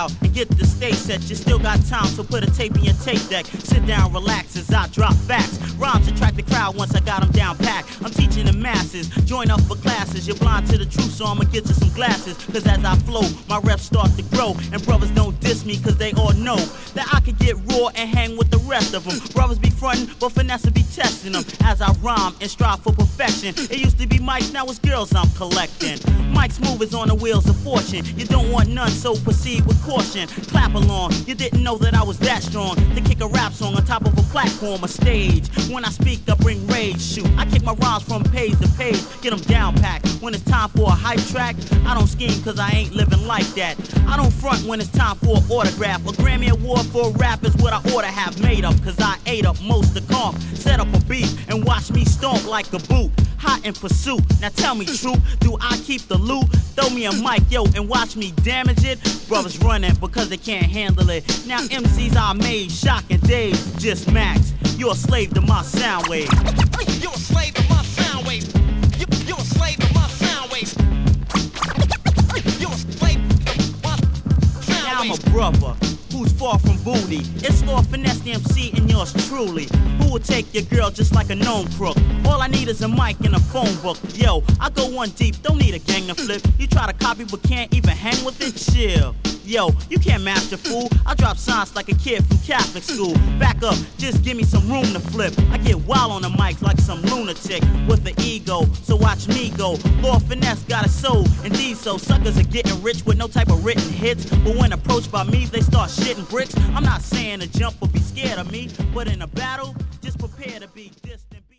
crowd and get the stage set. You still got time, so put a tape in your tape deck. Sit down, relax as I drop facts. Rhymes attract the crowd once I got them down packed. I'm teaching the masses, join up for classes. You're blind to the truth, so I'ma get you some glasses. Cause as I flow, my reps start to grow. And brothers don't diss me cause they all know that I can get raw and hang with the rest of them. Brothers be frontin', but finesse be testing them. As I rhyme and strive for perfection. It used to be mics, now it's girls I'm collecting. Mike's movers on the wheels of fortune. You don't want none, so proceed with caution. Clap along, you didn't know that I was that strong. To kick a rap song on top of a platform, a stage. When I speak, I bring rage, shoot. I kick my rhymes from page to page, get them down packed. When it's time for a hype track, I don't scheme cause I ain't living like that. I don't front when it's time for an autograph. A Grammy Award for a rap is what I ought to have made up. Cause I ate up most of comp, set up a beat and watch me stomp like a boot. Hot in pursuit, now tell me true, do I keep the loot? Throw me a mic, yo, and watch me damage it. Brothers running because they can't handle it. Now MCs I made, shocking days, just max. You're a slave to my sound wave. You're a slave to my sound wave. You're a slave to my sound wave. You're a slave to my sound wave. Now I'm a brother who's far from booty. It's Lord Finesse the MC and yours truly. Who will take your girl just like a known crook? All I need is a mic and a phone book. Yo, I go one deep, don't need a gang to flip. You try to copy but can't even hang with it, chill. Yo, you can't master fool. I drop signs like a kid from Catholic school. Back up, just give me some room to flip. I get wild on the mic like some lunatic with an ego, so watch me go. Lord Finesse got a soul, indeed so. Suckers are getting rich with no type of written hits, but when approached by me, they start shitting bricks. I'm not saying to jump or be scared of me, but in a battle, just prepare to be distant.